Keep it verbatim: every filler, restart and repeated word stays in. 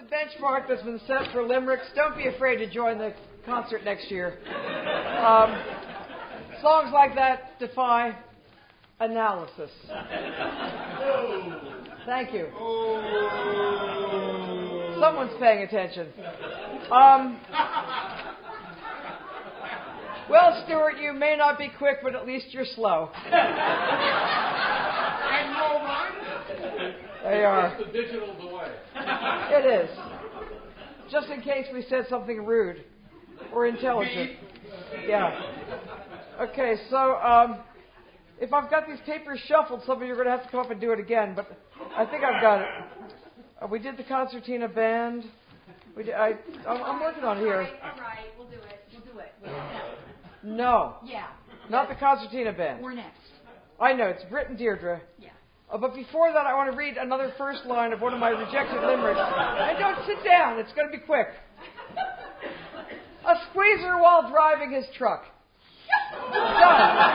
the benchmark that's been set for limericks. Don't be afraid to join the concert next year. Um, songs like that defy analysis. Thank you. Someone's paying attention. Um, well, Stuart, you may not be quick, but at least you're slow. And no mind. They are. The digital's away. It is. Just in case we said something rude or intelligent. Yeah. Okay, so um, if I've got these papers shuffled, some of you are going to have to come up and do it again, but I think I've got it. Uh, we did the concertina band. We did, I, I'm, I'm working on it here. All right, all right, we'll do it. We'll do it. We'll do it. No. Yeah. Not the concertina band. We're next. I know, it's Britt and Deirdre. Yeah. Uh, but before that, I want to read another first line of one of my rejected limericks. And don't sit down, it's going to be quick. A squeezer while driving his truck. Done.